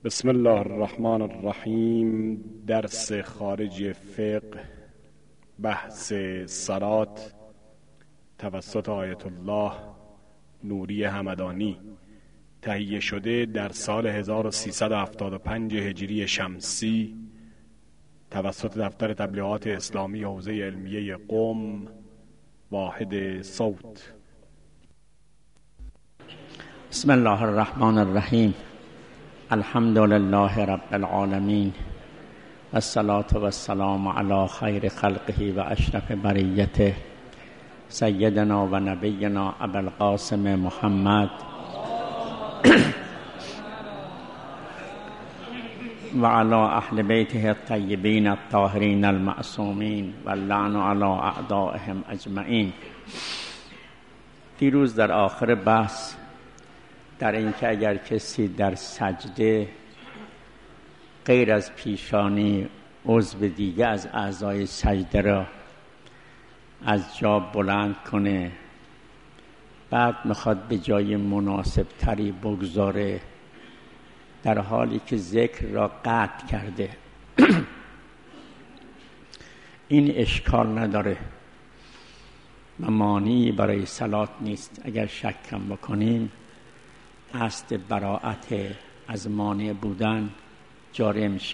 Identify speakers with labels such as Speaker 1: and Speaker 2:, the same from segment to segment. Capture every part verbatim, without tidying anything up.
Speaker 1: بسم الله الرحمن الرحیم. درس خارج فقه، بحث صلات توسط آیت الله نوری همدانی، تهیه شده در سال هزار و سیصد و هفتاد و پنج هجری شمسی توسط دفتر تبلیغات اسلامی حوزه علمیه قم، واحد صوت.
Speaker 2: بسم الله الرحمن الرحیم. الحمد لله رب العالمین والصلاة والسلام علی خیر خلقه و اشرف بریته سیدنا و نبینا ابو القاسم محمد و علی اهل بیته الطیبین الطاهرین المعصومین و اللعن علی اعدائهم اجمعین. دیروز در آخر بحث در اینکه اگر کسی در سجده غیر از پیشانی عضو دیگه از اعضای سجده را از جا بلند کنه، بعد میخواد به جای مناسب تری بگذاره، در حالی که ذکر را قطع کرده، این اشکال نداره و مانعی برای صلات نیست. اگر شکم بکنیم اصل براءت از مانع بودن جاری میشه.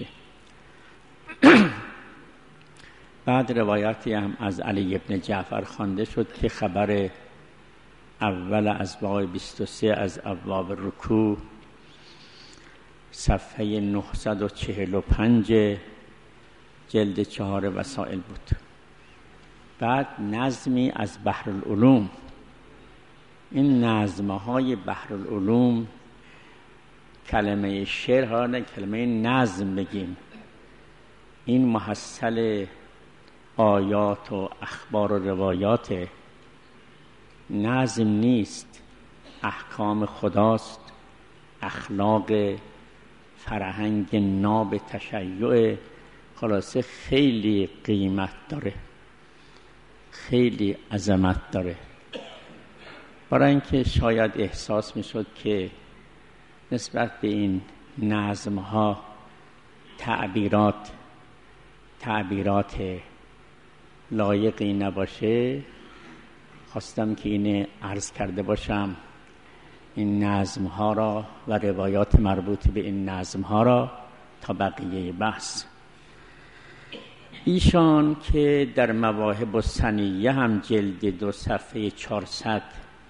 Speaker 2: بعد روایتی هم از علی ابن جعفر خوانده شد که خبر اول از باب بیست و سه از ابواب رکوع صفحه نهصد و چهل و پنج جلد چهار وسائل بود. بعد نظمی از بحرالعلوم. این نظمهای بحرالعلوم، کلمه شعر ها نه، کلمه نظم بگیم، این محصل آیات و اخبار و روایات، نظم نیست، احکام خداست، اخلاق، فرهنگ ناب تشیع. خلاصه خیلی قیمت داره، خیلی عظمت داره. برای اینکه شاید احساس میشد که نسبت به این نظمها تعبیرات تعبیرات لایقی نباشه، خواستم که اینه عرض کرده باشم. این نظمها را و روایات مربوط به این نظمها را تا بقیه بحث. ایشان که در مواهب السنیه هم جلد دو صفحه چهارصد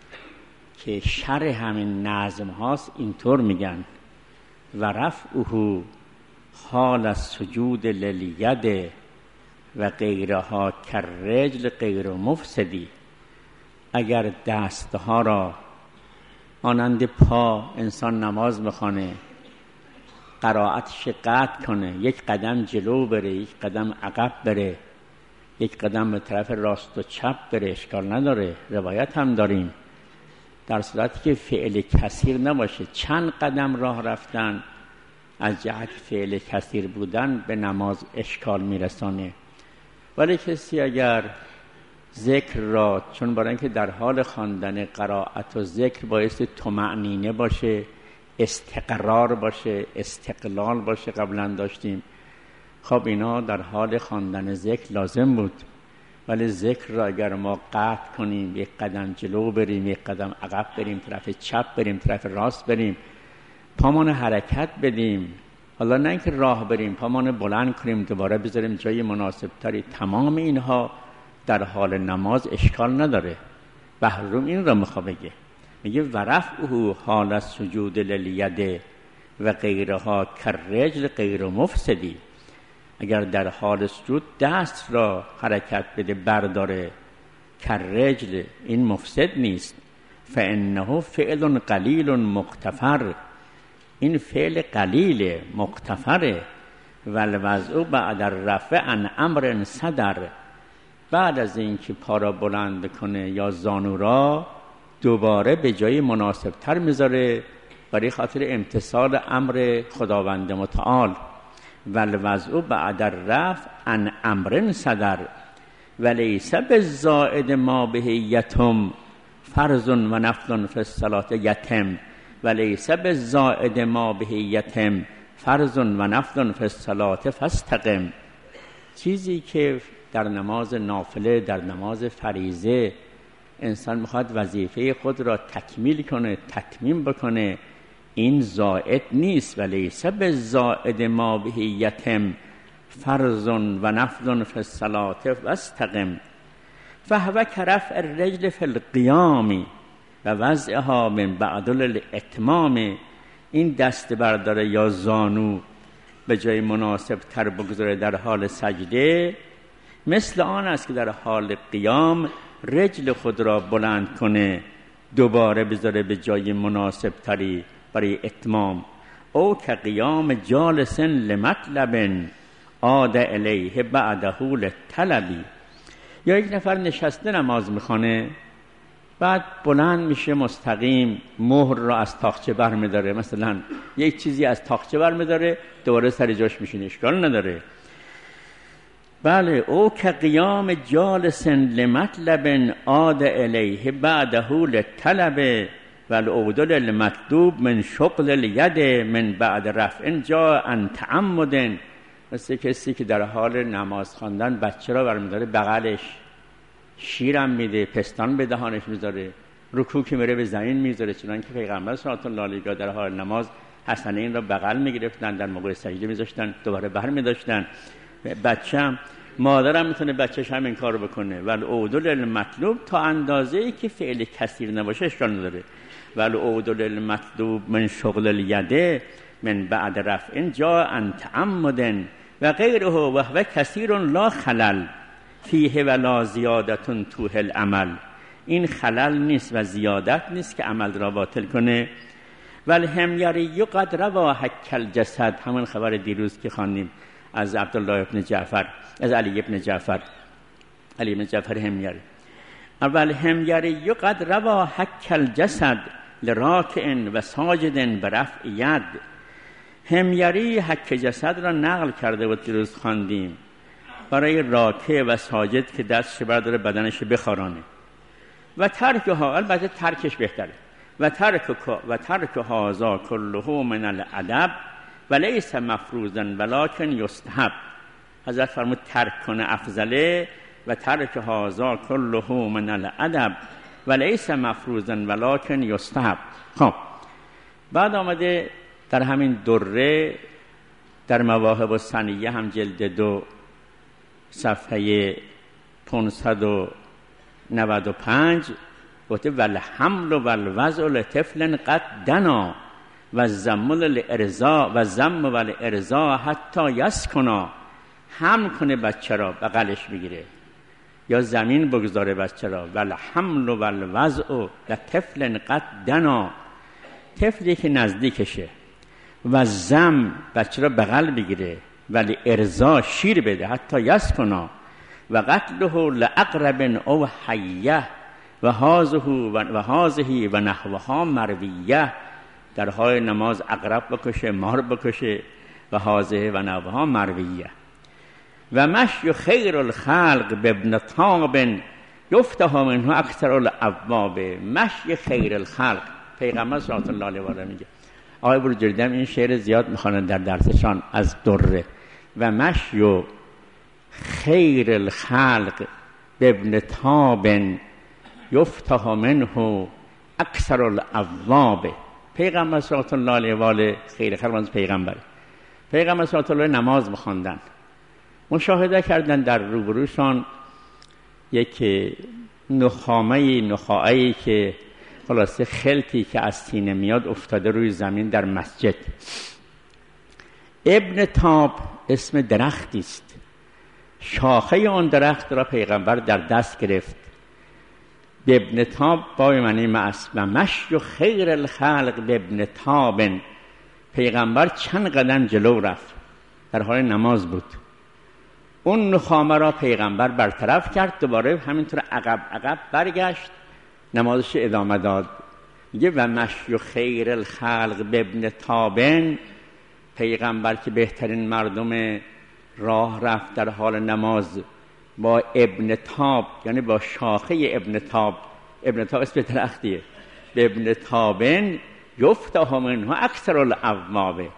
Speaker 2: که شرح همین نظم هاست، اینطور میگن: و رفعه حال السجود للید و غیرها کررجل غیر مفسدی. اگر دستها را آنند پا انسان نماز بخونه، قرائتش قطع کنه، یک قدم جلو بره، یک قدم عقب بره، یک قدم به طرف راست و چپ بره، اشکال نداره. روایت هم داریم در صورتی که فعل کثیر نباشه، چند قدم راه رفتن از جهت فعل کثیر بودن به نماز اشکال میرسانه. ولی کسی اگر ذکر را، چون برای اینکه در حال خواندن قرائت و ذکر باعث طمأنینه باشه، استقرار باشه، استقلال باشه، قبلا داشتیم، خب اینا در حال خواندن ذکر لازم بود. ولی ذکر را اگر ما قطع کنیم، یک قدم جلو بریم، یک قدم عقب بریم، طرف چپ بریم، طرف راست بریم، پامان حرکت بدیم، حالا نه اینکه راه بریم، پامان بلند کنیم، دوباره بذاریم جای مناسب تری، تمام اینها در حال نماز اشکال نداره. بحرالعلوم این را میخواد بگه، میگه و رفعه حال السجود للید و غیرها کررجل غیر مفسدی. اگر در حال سجود دست را حرکت بده، برداره، کررجل، این مفسد نیست. فانه فعل قلیل مغتفر، این فعل قلیل مغتفره. والوضع بعد الرفع عن امر صدر، بعد از اینکه پا را بلند بکنه یا زانو را، دوباره به جای مناسب تر میذاره برای خاطر امتثال امر خداوند متعال. والوضع بعد الرفع عن امر صدر ولیس بالزائد ما به یتم فرض و نفل فی الصلاة یتم ولیس بالزائد ما به یتم فرض و نفل فی الصلاة فاستقم. چیزی که در نماز نافله، در نماز فریضه انسان میخواد وظیفه خود را تکمیل کنه، تتمیم بکنه، این زائد نیست. ولیس بالزائد ما به یتم فرض و نفل فی الصلاة فاستقم. فهو کرفع الرجل فی القیام و وضعها من بعد الاتمام. این دست برداره یا زانو به جای مناسب تر بگذاره در حال سجده، مثل آن است که در حال قیام رجل خود را بلند کنه، دوباره بذاره به جای مناسب تری برای اتمام. او که قیام جالس لمطلب عاد الیه بعده للطلب. یا یک نفر نشسته نماز میخوانه، بعد بلند میشه مستقیم مهر را از تاقچه بر میداره، مثلا یک چیزی از تاقچه بر میداره، دوباره سر جاش میشینه، اشکال نداره. بله، او که قیام جالس لمطلب عاد الیه بعده للطلب و العود للمطلوب من شغل الید من بعد رفع جاء عن تعمد. مثل کسی که در حال نماز خواندن بچه را برمیداره بغلش، شیرم میده، پستان به دهانش میذاره، رکوع که میره به زمین میذاره، چنانکه پیغمبر صلی الله علیه و آله در حال نماز حسنین را بغل میگرفتن، در موقع سجده میذاشتن، دوباره بر میداشتن. بچه‌م، مادرم میتونه بچه‌ش هم این کارو بکنه. ول عودل المطلوب تا اندازه‌ای که فعل کثیر نباشه اشکال نداره. ول عودل المطلوب من شغل الید من بعد رفع جاء عن تعمد و غیره و هو کثیر لا خلل فیه ولا زیادتون توه العمل. این خلل نیست و زیادت نیست که عمل را باطل کنه. والهمیری قد روا حک الجسد، همون خبر دیروز که خواندیم از عبدالله ابن جعفر، از علی ابن جعفر، علی ابن جعفر همیری. اول همیری قد روا حک الجسد لراکع و ساجد برفع ید. همیری حک جسد را نقل کرده و دیروز خواندیم برای راکع و ساجد که دستش برداره بدنش بخارانه. و ترک ها، البته ترکش بهتره. و ترک و ترک هذا كله من الادب ولیس مفروضا ولکن یستحب. حضرت فرمود ترک کنه افضله و ترک هذا كله من الادب ولیس مفروضا ولکن یستحب. خب بعد آمده در همین دره در مواهب السنیه هم جلد دو صفحه پانصد و نود و پنج گفته والحمل والوضع لطفل قد دنا و زمل الارضا و زم والارضا حتی یسکنا. حمل کنه بچه را بغلش بگیره یا زمین بگذاره بچه را. والحمل والوضع لطفل قد دنا، طفلی که نزدیکشه، و زم بچه را بغل بگیره، ولی ارضا شیر بده حتی یسکنا. و قتله لأقرب او حیه و هازه و هازه و نحوها مرویه. در حال نماز اقرب بکشه، مار بکشه، و هازه و نحوها مرویه. و مشی خیر الخلق بابن طاب یفتح منه اکثر الابواب. مشی خیر الخلق، پیغمبر صلی الله علیه و آله میگه. آقای بروجردی این شعر زیاد میخوانن در درسشان از دره. و مشی خیر الخلق بابن طاب یفتح منه اکثر الابواب. پیغمبر صلی الله علیه و آله خیر خلق از پیغمبر پیغمبر صلی الله علیه نماز میخواندن، مشاهده کردن در روبروشان یک نخامه نخاعی که خلاصه خلطی که از سینه میاد افتاده روی زمین در مسجد. ابن طاب اسم درختی است. شاخه آن درخت را پیغمبر در دست گرفت. ابن طاب با معنی معص. و مشی خیر الخلق بابن طاب. پیغمبر چند قدم جلو رفت، در حال نماز بود. اون نخامه را پیغمبر برطرف کرد، دوباره همینطور عقب عقب برگشت، نمازش ادامه داد. میگه و مشی خیر الخلق بابن طاب. پیغمبر که بهترین مردم راه رفت در حال نماز با ابن طاب، یعنی با شاخه ابن طاب. ابن طاب اسم درختیه. به ابن طابن یفتح منه اکثر الابواب.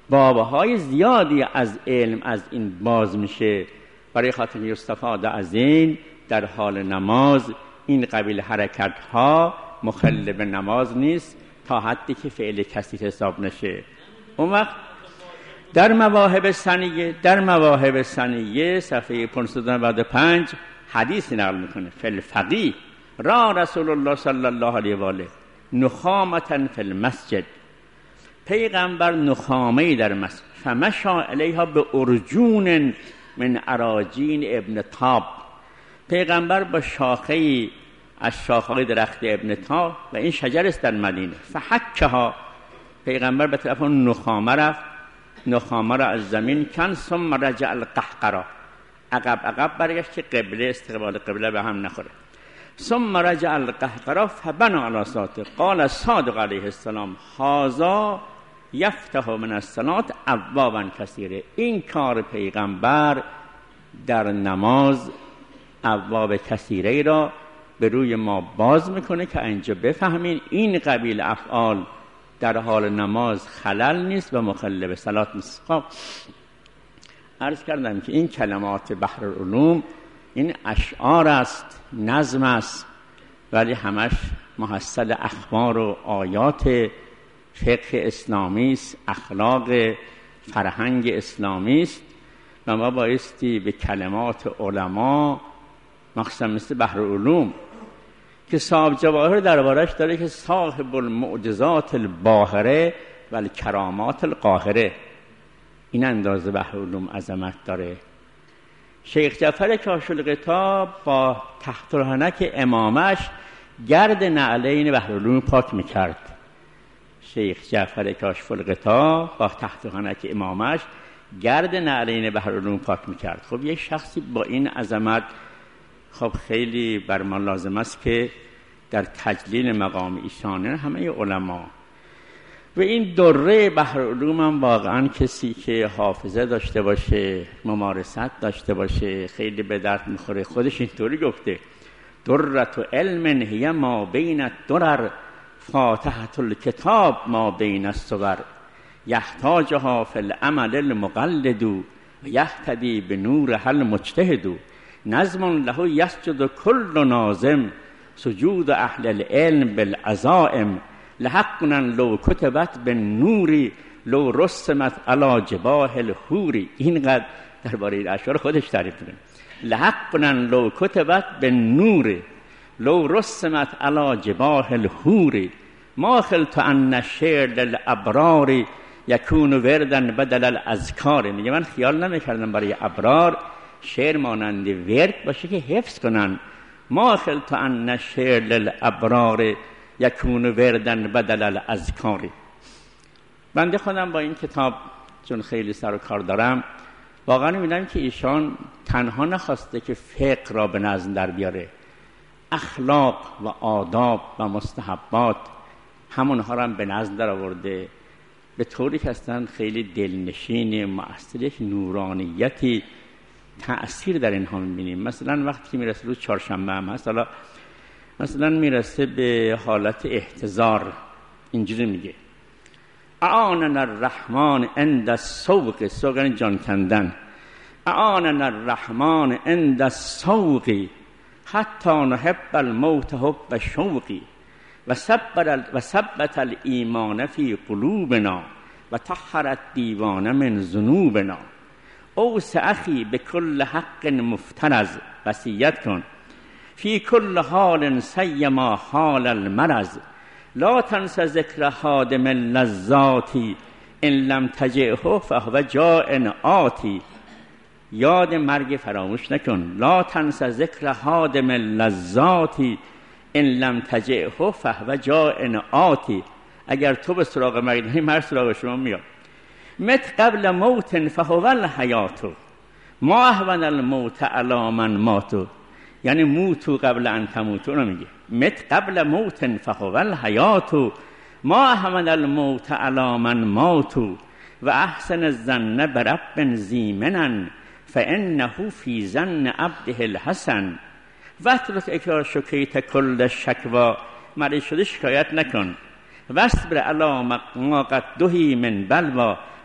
Speaker 2: بابهای زیادی از علم از این باز میشه. برای خاطر استفاده از این در حال نماز این قبیل حرکت ها مخل به نماز نیست تا حدی که فعل کثیر حساب نشه. اون وقت در مواهب سنیه در مواهب سنیه صفحه پانصد و نود و پنج حدیث نقل میکنه: فی الفقیه را رسول الله صلی الله علیه و آله نخامة فی المسجد. پیغمبر نخامه‌ای در مسجد، فمشى الیها به ارجون من اراجین ابن تاب. پیغمبر با شاخه‌ای از شاخه‌های درخت ابن تاب و این شجر است در مدینه، فحکها. پیغمبر به طرف اون نخامه رفت، نخامه را از زمین کن، ثم رجع القهقرا، عقب عقب برگشت که قبله استقبال قبله به هم نخوره. ثم رجع القهقرا فبنى على صلاته. قال الصادق علیه السلام: هذا یفتح من الصلاة ابوابا کثیره. این کار پیغمبر در نماز ابواب کثیره را به روی ما باز میکنه که اینجا بفهمین این قبیل افعال در حال نماز خلل نیست و مخل به صلات نیست. خب عرض کردم که این کلمات بحر العلوم این اشعار است، نظم است، ولی همش محصل اخبار و آیات فقه اسلامی است، اخلاق فرهنگ اسلامی است و ما بایستی به کلمات علما مخصوصا مثل بحر العلوم که صاحب جواهر دربارش داره که صاحب المعجزات الباهره و الکرامات القاهره، این اندازه بحر علوم عظمت داره. شیخ جعفر کاشف‌الغطا با تحت الحنک امامش گرد نعلین بحر علوم پاک میکرد. شیخ جعفر کاشف‌الغطا با تحت الحنک امامش گرد نعلین بحر علوم پاک میکرد. خب یک شخصی با این عظمت، خب خیلی بر ما لازم است که در تجلیل مقام ایشانه همه علما و این دره بحر علوم هم واقعا کسی که حافظه داشته باشه، ممارست داشته باشه، خیلی به درد میخوره. خودش اینطوری گفته: درت علم هی ما بین الدرر، فاتحة الکتاب ما بین الصور، یحتاجها فی العمل المقلد و یهتدی بنورها المجتهد، نظم له یسجد کل ناظم، سجود اهل العلم بالعزائم، لحقنا لو کتبت بالنور، لو رسمت علی جباه الحور. اینقدر درباره این اشعار خودش تعریف می‌کنه: لحقنا لو کتبت بالنور، لو رسمت علی جباه الحور، ما خلت ان الشعر للابرار یکون وردا بدل الاذکار. میگه من خیال نمی‌کردم برای ابرار شعر مانند ورد باشه که حفظ کنن. ما خلت ان الشعر للابرار یکون وردن بدل الاذکار. بنده خودم با این کتاب چون خیلی سر و کار دارم واقعا می‌بینم که ایشان تنها نخواسته که فقه را به نظم در بیاره، اخلاق و آداب و مستحبات همونها را هم به نظم در آورده، به طوری که اصلا خیلی دلنشین مؤثر، یک نورانیتی تأثیر در اینها می‌بینیم. مثلا وقتی که میرسه روز چهارشنبه هم هست، حالا مثلا میرسه به حالت احتضار، اینجوری میگه: اعاننا الرحمن عند السوق، سوق یعنی جان کندن، اعاننا الرحمن عند السوق حتی نحب الموت حب شوقی، و ثبت الایمان فی قلوبنا و طهر الدیوان من ذنوبنا. اوص اخی بكل حق مفترض، وصیت کن، فی کل حال سیما حال المرض، لا تنس ذکر حادم اللذات ان لم تجئه فهو جائع آتی. یاد مرگ فراموش نکن. لا تنس ذکر حادم اللذات ان لم تجئه فهو جائع آتی. اگر تو به سراغ مرگ نری، مرگ سراغ شما میاد. مت قبل موت فهو الحیات، ما اهون الموت علی من مات. یعنی موتو قبل ان تموتو رو میگه. مت قبل موت فهو الحیات، ما اهون الموت علی من مات، و احسن الظن برب ذی منن، فانه فی ظن عبده الحسن. واترک اکرار شکیت کل شکوا، مریض شده شکایت نکن. واصبر علی ما قد دهی من بلوا،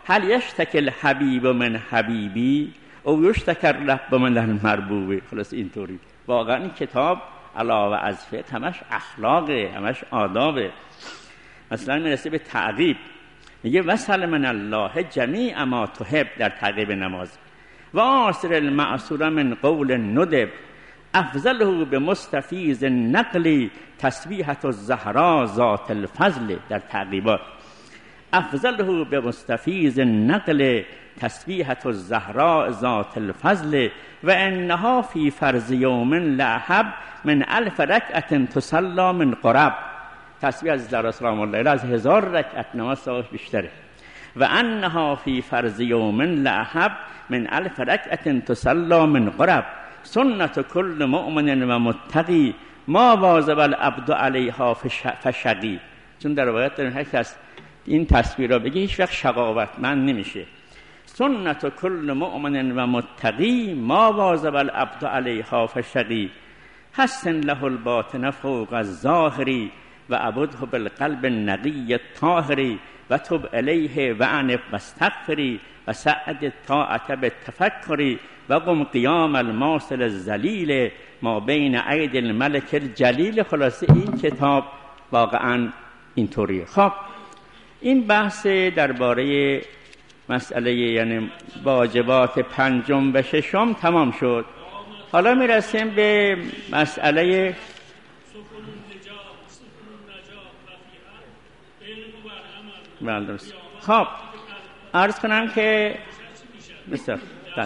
Speaker 2: هل یشتکی الحبیب من حبیبی او یشتکی الرب من المربوب. خلاص اینطوری واقعا این کتاب علاوه از فقه همش اخلاقه، همش آدابه. مثلا میرسه به تعقیب، میگه وصل من الله جمیع ما تحب در تعقیب نماز و آثر المعصور من قول ندب افضله به مستفیض نقلی تسبیحت الزهرا ذات الفضل. در تعقیبات افضله به مستفیض نقل تسبیحت الزهرا ذات الفضل و انها فی فرض یوم لعهب من الف رکعت تصلا من قرب. تسبیح از زهرا سلام الله علیها از هزار رکعت نماز ثوابش بیشتره. و انها فی فرض یوم لعهب من الف رکعت تصلا من قرب سنت کل مؤمن و متقی ما واظب العبد علیها فشقی. چون در روایت داریم هر کس این تصویر را بگه هیچ وقت شقاوتمند نمیشه. سنت کل مؤمن و متقی ما واظب العبد علیها فشقی حسن له الباطن فوق الظاهری و عبده بالقلب النقی الطاهری و تب الیه و عنف واستغفری و سعد الطاعت بالتفکری و قم قیام الماصل الذلیل ما بین اید الملک الجلیل. خلاصه این کتاب واقعا اینطوریه. خب این بحث درباره مسئله یعنی واجبات پنجم و ششم تمام شد. حالا میرسیم به مسئله خب عرض کنم که بسیار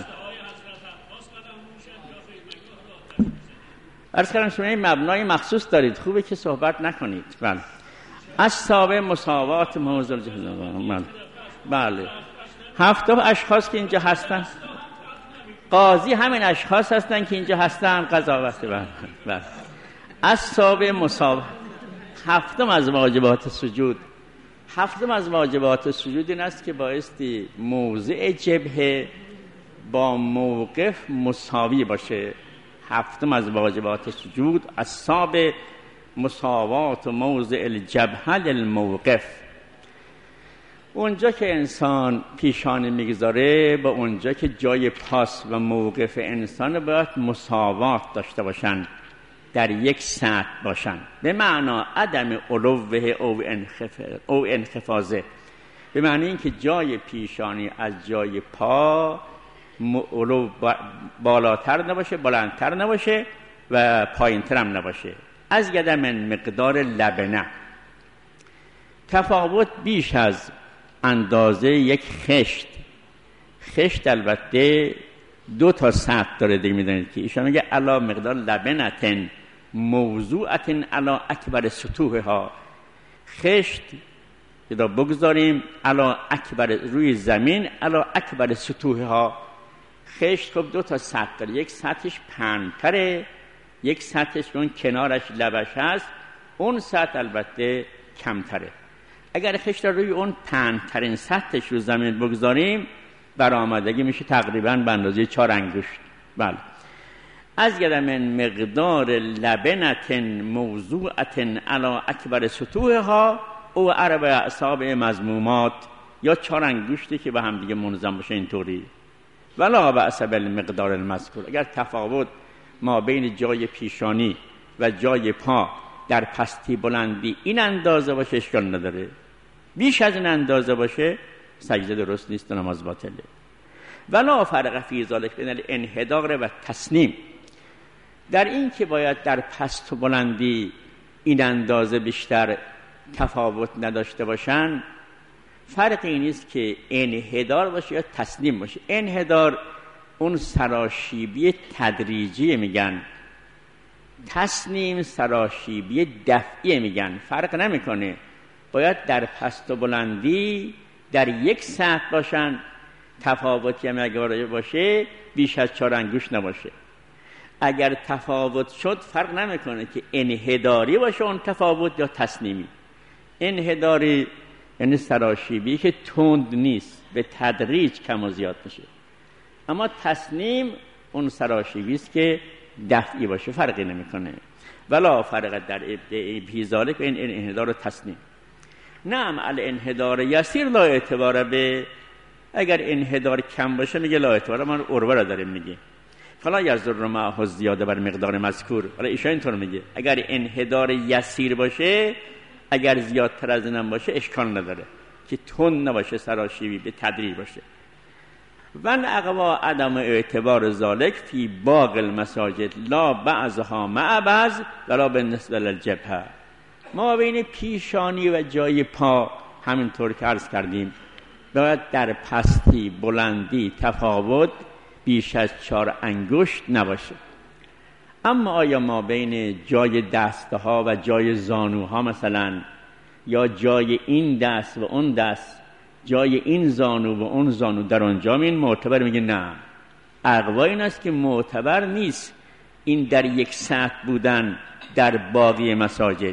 Speaker 2: عرض کنم شما این مبنای مخصوص دارید، خوبه که صحبت نکنید. بله اصحاب مساوات موضوع جهنم. بله هفته اشخاص که اینجا هستن قاضی همین اشخاص هستن که اینجا هستن قضاوت. بله بله اصحاب مساوات هفتم از واجبات سجود. هفتم از واجبات سجود این است که بایستی موضع جبهه با موقف مساوی باشه. هفتم از واجبات سجود اصحاب مساوات و موضع الجبهه للموقف. اونجا که انسان پیشانی میگذاره با اونجا که جای پاس و موقف انسان باید مساوات داشته باشن، در یک سطح باشن، به معنا عدم علوه او انخفاضه او انخفاضه، به معنی اینکه جای پیشانی از جای پا علو بالاتر نباشه، بلندتر نباشه و پایینتر هم نباشه. از قدم مقدار لبنه تفاوت بیش از اندازه یک خشت. خشت البته دو تا سطح داره دیگه، میدونید که ایشان میگه علا مقدار لبنتن موضوعتن علا اکبر سطوحها. خشت که بگذاریم علا اکبر روی زمین علا اکبر سطوحها. خشت خب دو تا سطح داره، یک سطحش پهن‌تره، یک سطحش اون کنارش لبش هست، اون سطح البته کمتره. اگر خشت روی اون پهن‌ترین سطحش رو زمین بگذاریم برآمدگی میشه تقریباً به اندازه چهار انگشت. بله از قدم مقدار لبنتن موضوعتن علا اکبر سطوحها او عرب اعصاب مضمومات، یا چهار انگشتی که به هم دیگه منظم باشه اینطوری. ولا بأس بالمقدار المذکور. اگر تفاوت ما بین جای پیشانی و جای پا در پستی بلندی این اندازه باشه اشکال نداره، بیش از این اندازه باشه سجده درست نیست و نماز باطله. ولا فرق فی ذلک بین الانحدار و تسنیم. در این که باید در پست و بلندی این اندازه بیشتر تفاوت نداشته باشن، فرقی نیست که انحدار باشه یا تسنیم باشه. انحدار اون سراشیبی تدریجی میگن، تسنیم سراشیبی دفعی میگن. فرق نمیکنه، باید در پست و بلندی در یک سطح باشن، تفاوتی هم اگر باشه بیش از چهار انگشت نباشه. اگر تفاوت شد فرق نمیکنه که انحداری باشه اون تفاوت یا تسنیمی. انحداری یعنی سراشیبی که تند نیست، به تدریج کم و زیاد میشه. اما تسنیم اون سراشیبی است که دفعی باشه، فرقی نمیکنه. ولا فرق در ابتذال که این انحدار و تسنیم. نعم الانحدار یسیر لا اعتبار به اگر انحدار کم باشه میگه لا اعتبار، ما عروه را داریم میگه فلا یضر معه زیاده بر مقدار مذکور. حالا ایشان اینطور میگه اگر انحدار یسیر باشه، اگر زیادتر از اینم باشه اشکال نداره که تند نباشه، سراشیبی به تدریج باشه. ون اقوا عدم اعتبار ذالک فی باقی المساجد لا بعضها مع بعض ولا بالنسبه للجبهه. ما بین پیشانی و جای پا همینطور که عرض کردیم باید در پستی بلندی تفاوت بیش از چهار انگشت نباشه. اما آیا ما بین جای دستها و جای زانوها مثلا، یا جای این دست و اون دست، جای این زانو و اون زانو در اونجا این معتبر؟ میگه نه. اقوا این است که معتبر نیست این در یک سطح بودن در باقی مساجد،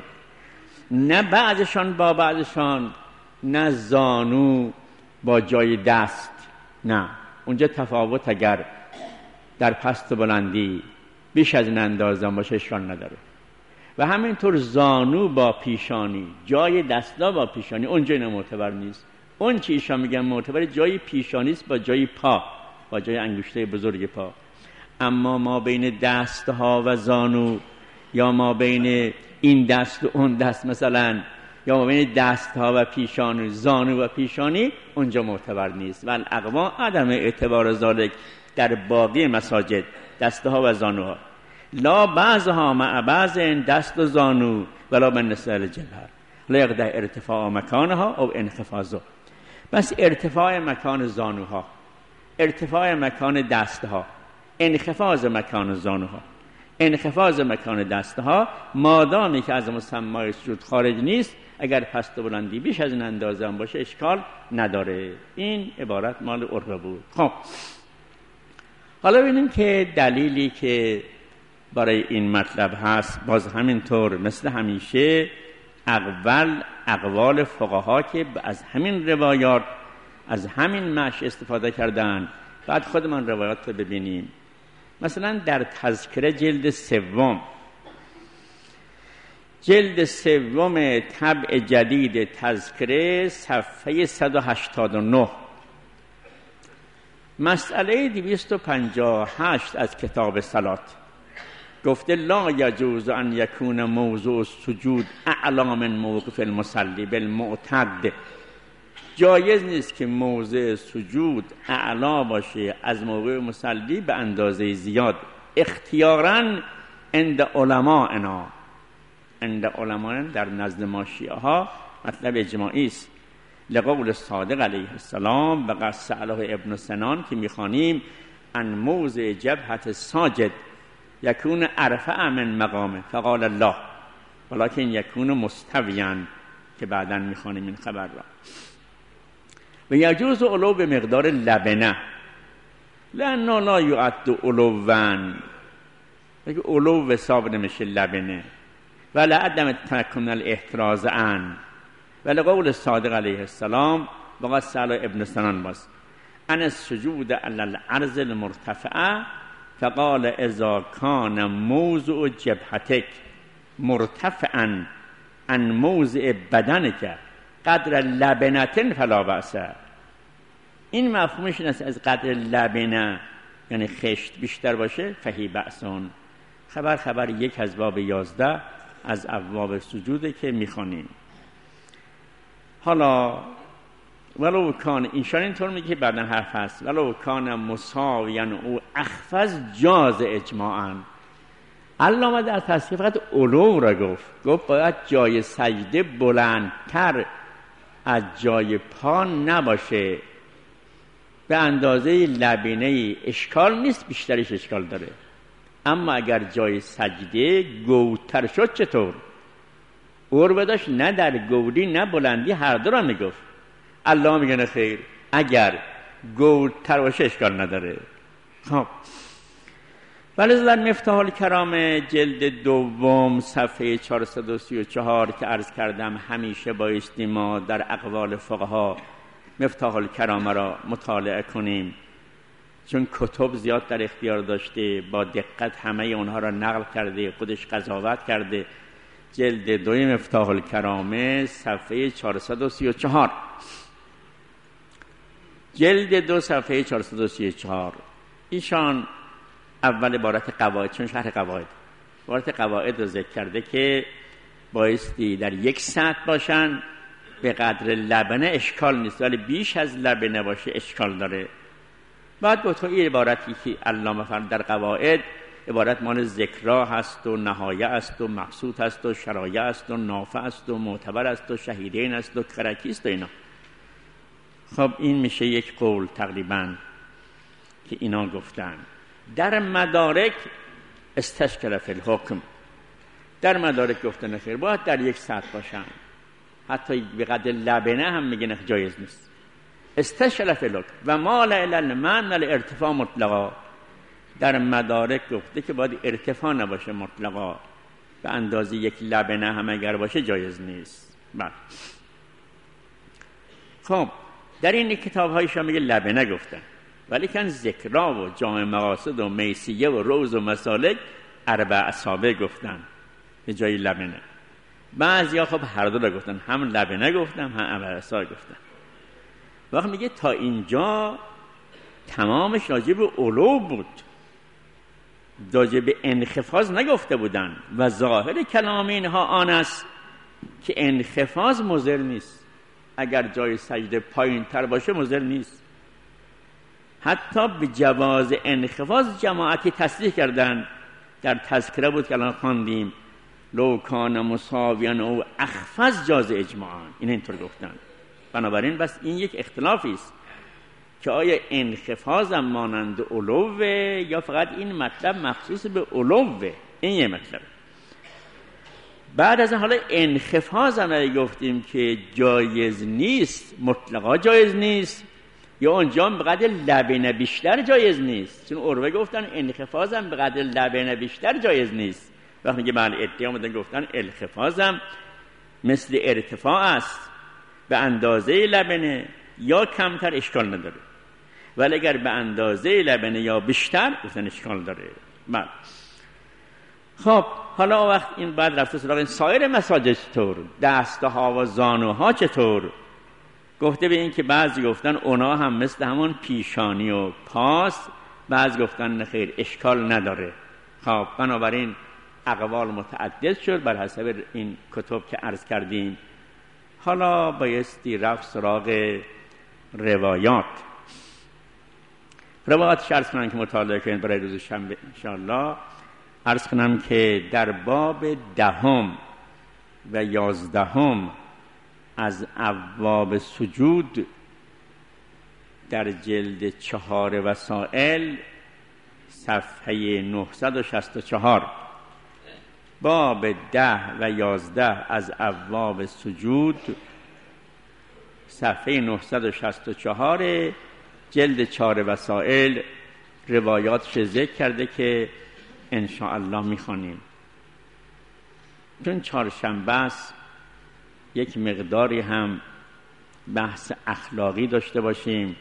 Speaker 2: نه بعضشان با بعضشان، نه زانو با جای دست، نه اونجا تفاوت اگر در پست و بلندی بیش از این اندازه باشه اشکال نداره. و همینطور زانو با پیشانی، جای دستا با پیشانی، اونجا اینا معتبر نیست. اون چی ایشان میگن معتبر جای پیشانی است با جای پا، با جای انگشته بزرگ پا. اما ما بین دستها و زانو، یا ما بین این دست و اون دست مثلا، یا ما بین دستها و پیشانی، زانو و پیشانی، اونجا معتبر نیست. و الاقوا عدم اعتبار ذالک در باقی مساجد دستها و زانوها لا بعضها مع بعض، دست و زانو ولا بالنسبه للجبهه لا یقدر ارتفاع مکانها او انخفاضها. بس ارتفاع مکان زانوها، ارتفاع مکان دستها، انخفاض مکان زانوها، انخفاض مکان دستها، مادامی که از مسمای سجود خارج نیست، اگر پست و بلندی بیش از این اندازه هم باشه اشکال نداره. این عبارت مال عروه بود. خب حالا ببینیم که دلیلی که برای این مطلب هست باز همینطور مثل همیشه اول اقوال فقها که از همین روایات، از همین معنی استفاده کردن. بعد خود من روایات رو ببینیم. مثلا در تذکره جلد سوم، جلد سوم طبع جدید تذکره صفحه صد و هشتاد و نه، مسئله دویست و پنجاه و هشت از کتاب صلات گفته لا یجوز ان یکون موضوع سجود اعلی من موقف المصلی بالمعتد. جایز نیست که موضع سجود اعلا باشه از موقع مصلی به اندازه زیاد. اختیاراً عند علماءنا، عند علماء در نزد ما شیعه ها مطلب اجماعی است. لقول صادق علیه السلام و قد سأله ابن سنان که میخوانیم ان موضع جبهت ساجد یکون ارفع من مقامه فقال الله ولكن یکون مستویاً که بعداً میخوانیم این خبر را. و یجوز علو به مقدار لبنه لانه لا یعد علوان، بگه علو حساب نمیشه لبنه. ولی عدم تکن الاحتراز عن، ولی قول صادق علیه السلام و قد سأل ابن سنان باز ان السجود علی الارض المرتفعه فقال اذا کان موضع جبهتک مرتفعا عن موضع بدنک قدر لبنتن فلا بأس. این مفهومش این است از قدر لبنه یعنی خشت بیشتر باشه فهی بأسون. خبر خبر یک از باب یازده از ابواب سجوده که میخوانیم. حالا ولو کان اینشان اینطور میگه که بعدا حرف هست ولو کان مساویاً او اخفض جاز اجماعاً. علامه در تصحیح فقط علو را گفت، گفت باید جای سجده بلندتر از جای پا نباشه، به اندازه لبینه اشکال نیست، بیشترش اشکال داره. اما اگر جای سجده گودتر شد چطور؟ عروه داشت نه در گودی نه بلندی هر دو را میگفت. الله میگه نه خیر، اگر گودتر باشه اشکال نداره. خب ولی در مفتاح الکرام جلد دوم صفحه چهارصد و سی و چهار که عرض کردم همیشه بایستی ما در اقوال فقها مفتاح الکرام را مطالعه کنیم، چون کتب زیاد در اختیار داشته، با دقت همه اونها را نقل کرده، خودش قضاوت کرده. جلد دوی مفتاح الکرام صفحه چهارصد و سی و چهار جلد دو صفحه چهارصد و سی و چهار. ایشان اول عبارت قواعد، چون شرح قواعد عبارت قواعد رو ذکر کرده که بایستی در یک سطح باشن، به قدر لبنه اشکال نیست، ولی بیش از لبنه باشه اشکال داره. بعد گفت این عبارتی که علامه فرد در قواعد عبارت مال ذکرا هست و نهایه است و مقصود هست و شرایع است و نافع است و معتبر است و شهیدین است و کرکی است و اینا. خب این میشه یک قول تقریبا که اینا گفتن. در مدارک استشکل فی الحکم، در مدارک گفتن خیر باید در یک سطح باشن، حتی به قدر لبنه هم میگن جایز نیست. استشکل فی الحکم و مال الی المعنى الارتفاع مطلقا، در مدارک گفته که باید ارتفاع نباشه مطلقا، به اندازه یک لبنه هم اگر باشه جایز نیست. بله. خب در این کتاب هایشان میگه لبنه گفتن، ولی کن ذکرا و جامع مقاصد و میسیه و روز و مسالک اربع اصابع گفتن به جای لبنه. بعضی ها خب هر دو را گفتن، هم لبنه گفتن هم اربع اصابع گفتن. وقت میگه تا اینجا تمامش راجع به علو بود، راجع به انخفاض نگفته بودن و ظاهر کلام اینها آن است که انخفاض مضر نیست. اگر جای سجده پایین تر باشه مضر نیست. حتی به جواز انخفاض جماعتی تصریح کردن، در تذکره بود که الان خواندیم لو کان مساویان او اخفض جاز اجماعا، این اینطور گفتن. بنابراین بس این یک اختلافی است که آیا انخفاض هم مانند علوه یا فقط این مطلب مخصوص به علوه. این یه مطلب. بعد از حالا انخفاض هم گفتیم که جایز نیست، مطلقا جایز نیست، یا اونجا به قدر لبنه بیشتر جایز نیست، چون عروه گفتن انخفاض هم به قدر لبنه بیشتر جایز نیست. وقتی که بعد ادعا آمدن گفتن انخفاض هم مثل ارتفاع است، به اندازه لبنه یا کمتر اشکال نداره، ولی اگر به اندازه لبنه یا بیشتر گفتن اشکال داره. بله. خب حالا وقت این بعد رفته سراغ این سایر مساجد چطور، دستها و زانوها چطور، گفته به این که بعضی گفتن اونا هم مثل همون پیشانی و پاس، بعضی گفتن خیر اشکال نداره. خب بنابراین اقوال متعدد شد بر حسب این کتب که عرض کردیم. حالا بایستی رفت سراغ روایات. روایات عرض کنم که مطالعه کنید برای روز شنبه انشاءالله. عرض کنم که در باب دهم و یازدهم از ابواب سجود در جلد چهار وسائل صفحه نهصد و شصت و چهار، باب ده و یازده از ابواب سجود صفحه نهصد و شصت و چهار جلد چهار وسائل روایاتش ذکر کرده که انشاءالله میخوانیم. چون چهارشنبه است یک مقداری هم بحث اخلاقی داشته باشیم.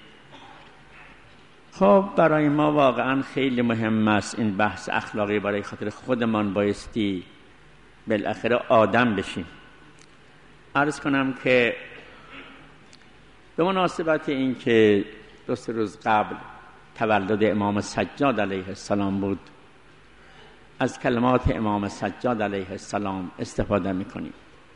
Speaker 2: خب برای ما واقعا خیلی مهم است این بحث اخلاقی، برای خاطر خودمان بایستی بالاخره آدم بشیم. عرض کنم که به مناسبت این که دو سه روز قبل تولد امام سجاد علیه السلام بود، از کلمات امام سجاد علیه السلام استفاده میکنیم.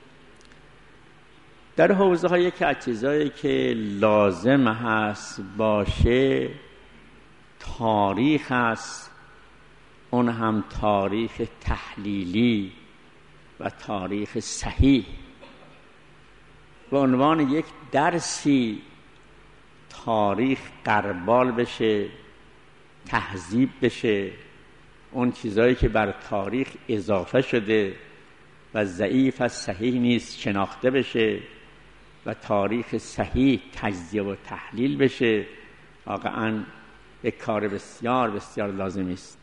Speaker 2: در حوزه هایی که از چیزایی که لازم هست باشه تاریخ هست، اون هم تاریخ تحلیلی و تاریخ صحیح. به عنوان یک درسی تاریخ قربال بشه، تهذیب بشه، اون چیزایی که بر تاریخ اضافه شده و ضعیف از صحیح نیست شناخته بشه و تاریخ صحیح تجزیه و تحلیل بشه. واقعا یک کار بسیار بسیار لازمی است.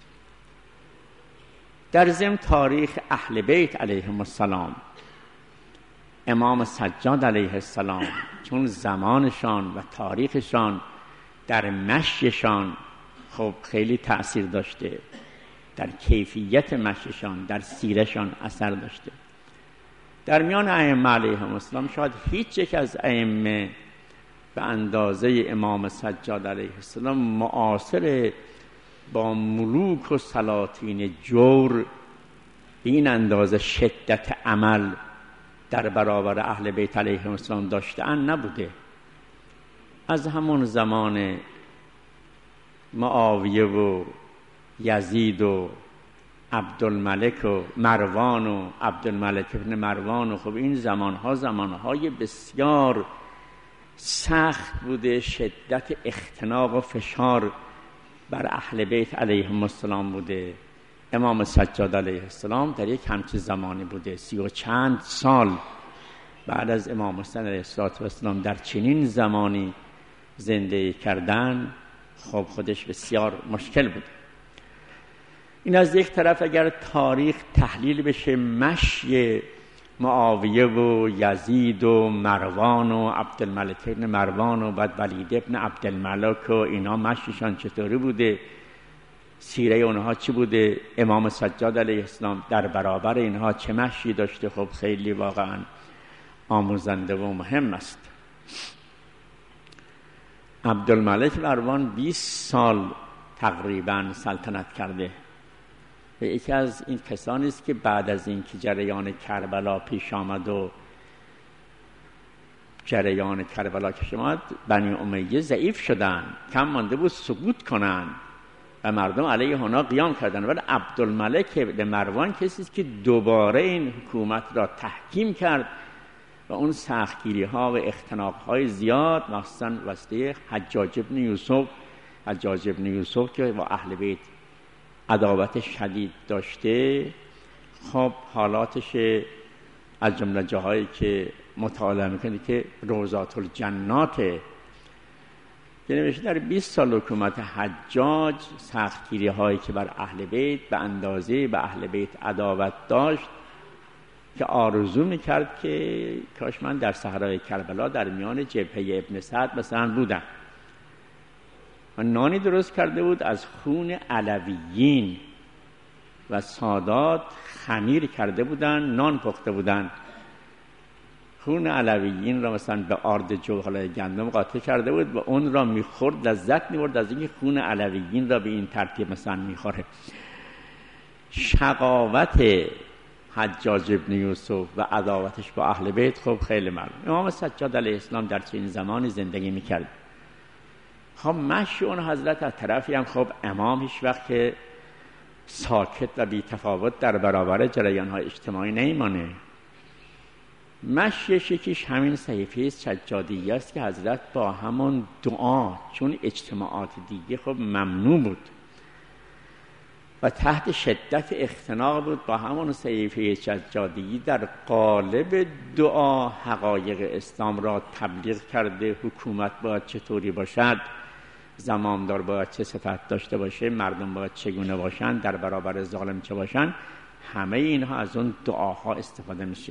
Speaker 2: در ضمن تاریخ اهل بیت علیهم السلام، امام سجاد علیه السلام، چون زمانشان و تاریخشان در مشیشان خب خیلی تأثیر داشته، در کیفیت مشیشان، در سیرشان اثر داشته. در میان ائمه علیهم السلام شاید هیچ یک از ائمه به اندازه امام سجاد علیه السلام معاصر با ملوک و سلاطین جور به این اندازه شدت عمل در برابر اهل بیت علیهم السلام داشته‌اند نبوده. از همون زمان معاویه و یزید و عبدالملک و مروان و عبدالملک ابن مروان و خب این زمانها زمانهای بسیار سخت بوده، شدت اختناق و فشار بر اهل بیت علیهم السلام بوده. امام سجاد علیه السلام در یک همچین زمانی بوده، سی و چند سال بعد از امام حسین علیه السلام در چنین زمانی زندگی کردن خب خودش بسیار مشکل بود. این از یک طرف اگر تاریخ تحلیل بشه، مشی معاویه و یزید و مروان و عبدالملک ابن مروان و بعد ولید ابن عبدالملک و اینا مشیشان چطوری بوده، سیره اونها چی بوده، امام سجاد علیه السلام در برابر اینها چه مشی داشته، خب خیلی واقعا آموزنده و مهم است. عبدالملک مروان بیست سال تقریبا سلطنت کرده و یکی از این کسانی است که بعد از این که جریان کربلا پیش آمد و جریان کربلا پیش آمد بنی امیه ضعیف شدن، کم مانده بود سقوط کنن و مردم علیه اونا قیام کردن، ولی عبدالملک ابن مروان کسی است که دوباره این حکومت را تحکیم کرد و اون سختگیری ها و اختناق های زیاد مخصوصا واسطه حجاج ابن یوسف حجاج ابن یوسف که با اهل بیت عداوت شدید داشته، خب حالاتش از جمله جاهایی که مطالعه میکنه که روضات الجنات یعنی در بیست سال حکومت حجاج سختگیری هایی که بر اهل بیت به اندازه به اهل بیت عداوت داشت که آرزو میکرد که کاش من در صحرای کربلا در میان جبهه ابن سعد مثلا بودم. و نانی درست کرده بود از خون علویین و سادات خمیر کرده بودن، نان پخته بودن، خون علویین را مثلا به آرد جوهر گندم قاطع کرده بود و اون را میخورد، لذت میبرد از اینکه خون علویین را به این ترتیب مثلا میخوره. شقاوت حجاج ابن یوسف و عداوتش با اهل بیت خب خیلی معلوم. امام سجاد علیه السلام در چنین زمانی زندگی میکرد. خب مشی اون حضرت از طرفی هم خب امام هیچ وقت که ساکت و بی تفاوت در برابر جریان های اجتماعی نیمانه. مشیش یکیش همین صحیفه سجادیه است که حضرت با همون دعا، چون اجتماعات دیگه خب ممنوع بود و تحت شدت اختناق بود، با همون صحیفه سجادیه در قالب دعا حقایق اسلام را تبلیغ کرده. حکومت باید چطوری باشد، زمامدار باید چه صفت داشته باشه، مردم باید چگونه باشند، در برابر ظالم چه باشند، همه اینها از اون دعاها استفاده میشه.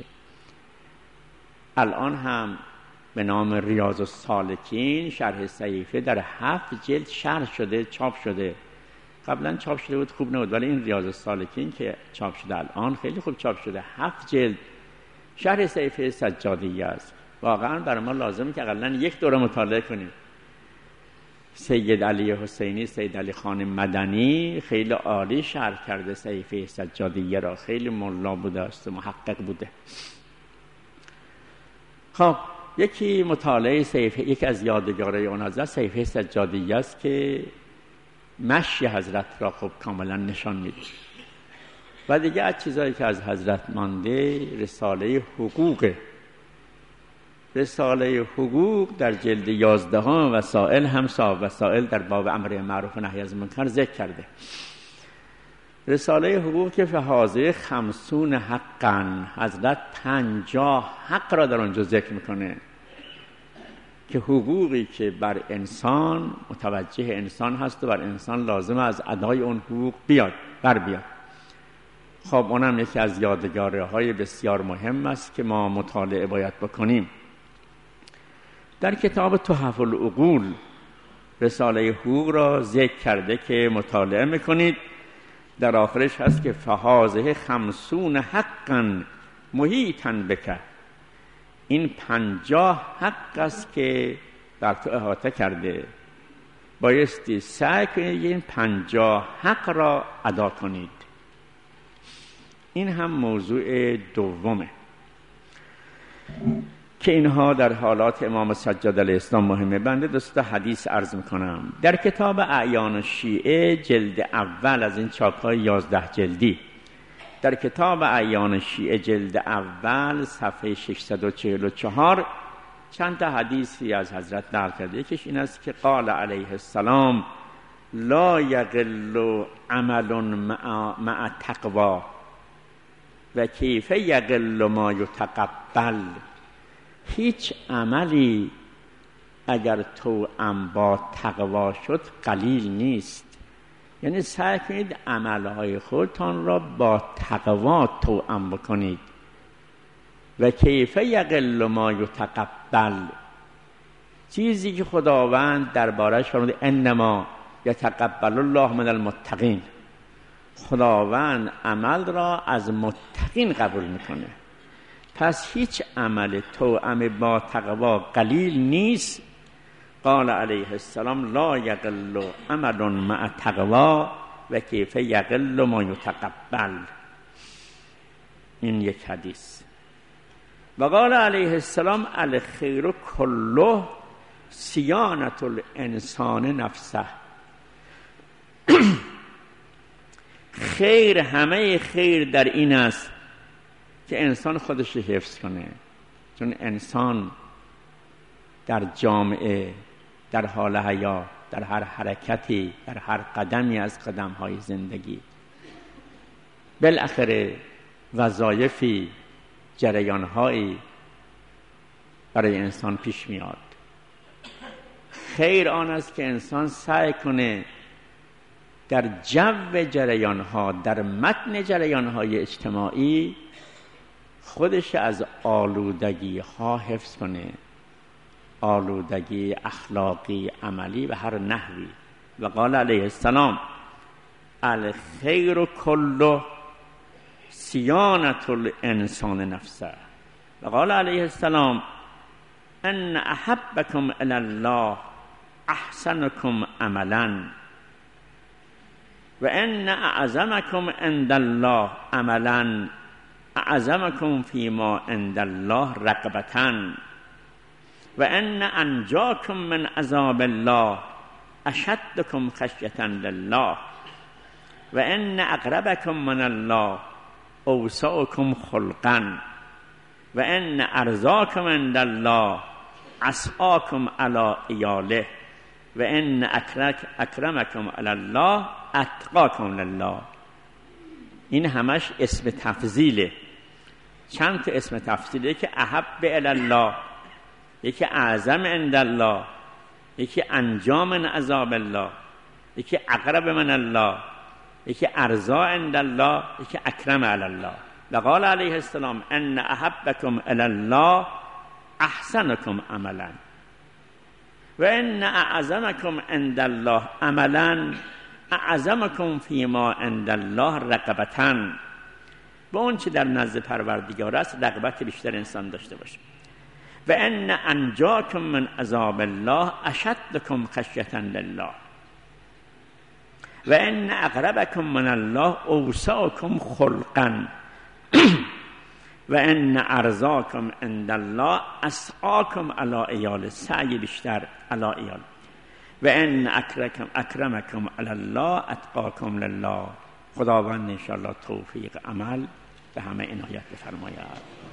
Speaker 2: الان هم به نام ریاض السالکین شرح صحیفه در هفت جلد شرح شده، چاپ شده. قبلا چاپ شده بود خوب نبود، ولی این ریاض السالکین که چاپ شده الان خیلی خوب چاپ شده، هفت جلد شرح صحیفه سجادیه است. واقعا برای ما لازمه که اقلا یک دوره مطالعه کنیم. سید علی حسینی، سید علی خان مدنی خیلی عالی شرح کرده صحیفه سجادیه را، خیلی ملا بوده است، محقق بوده. خب یکی مطالعه صحیفه، یکی از یادگارهای اون حضرت صحیفه سجادیه است که مشی حضرت را خب کاملا نشان میده. و دیگه از چیزایی که از حضرت مانده رساله حقوق رساله حقوق در جلد یازدهم وسائل هم صاحب وسائل در باب امر معروف و نهی از منکر ذکر کرده. رساله حقوق که فهازه خمسون حقا، حضرت پنجاه حق را در آنجا ذکر میکنه که حقوقی که بر انسان متوجه انسان هست و بر انسان لازم از ادای اون حقوق بیاد بر بیاد. خب اونم یکی از یادگاره های بسیار مهم است که ما مطالعه باید بکنیم. در کتاب تحف العقول رساله حقوق را ذکر کرده که مطالعه میکنید. در آخرش هست که فهازه خمسون حقا محیطاً بک، این پنجاه حق است که بر تو احاطه کرده، بایستی سعی کنید این پنجاه حق را ادا کنید. این هم موضوع دومه که اینها در حالات امام سجاد علیه السلام مهمه. بنده دوستا حدیث عرض میکنم. در کتاب اعیان شیعه جلد اول از این چاپ‌های یازده جلدی، در کتاب اعیان شیعه جلد اول صفحه ششصد و چهل و چهار چند تا حدیثی از حضرت نقل کرده. یکیش این است که قال علیه السلام لا یقل عمل مع, مع تقوا و کیف یقل ما یتقبل. هیچ عملی اگر توأم با تقوا شد قلیل نیست. یعنی سعی کنید عملهای خودتان را با تقوا توأم بکنید. و کیف یقل ما یتقبل، چیزی که خداوند درباره‌اش فرموده انما یتقبل الله من المتقین، خداوند عمل را از متقین قبول میکنه. پس هیچ عمل توأم با تقوا قلیل نیست. قال علیه السلام لا یقل عمل مع تقوا و کیف یقل ما یتقبل. این یک حدیث. و قال علیه السلام الخیر کله صیانة الانسان نفسه. خیر، همه خیر در این است که انسان خودش حفظ کنه. چون انسان در جامعه، در حال حیات، در هر حرکتی، در هر قدمی از قدم‌های زندگی بالاخره وظایفی، جریان‌هایی برای انسان پیش میاد. خیر آن است که انسان سعی کنه در جو جریان‌ها، در متن جریان‌های اجتماعی خودش از آلودگی ها حفظ کنه، آلودگی اخلاقی، عملی و هر نحوی. و قال علیه السلام الخیر کله صیانة الانسان نفسه. و قال علیه السلام ان احبکم الی الله احسنکم عملا و ان اعظمکم عند الله عملا اعظمکم فیما عند الله رغبة و ان انجاکم من عذاب الله اشدکم خشیة لله و ان اقربکم من الله اوسعکم خلقا و ان ارزاکم عند الله اسعاکم علی عیاله و ان اکرمکم علی الله اتقاکم لله. این همش اسم تفضیله. چند تا اسم تفضیله که احب الی الله، یکی اعظم عند الله، یکی انجام من عذاب الله، یکی اقرب من الله، یکی ارضا عند الله، یکی اکرم علی الله. و قال علیه السلام ان احبکم الی الله احسنکم عملا و ان اعظمکم عند الله عملا اعظمکم فیما عند الله رغبة. به اون چه در نزد پروردگار است رغبت بیشتر انسان داشته باشه. و ان انجاکم من عذاب الله اشدکم خشیة لله و ان اقربکم من الله اوسعکم خلقا و ان ارزاکم عند الله اسعاکم علی عیال، سعی بیشتر علی عیال. و ان اکرمکم اکرمکم علی الله اتقاکم لله. خداوند انشاءالله توفیق عمل به همه عنایت بفرماید.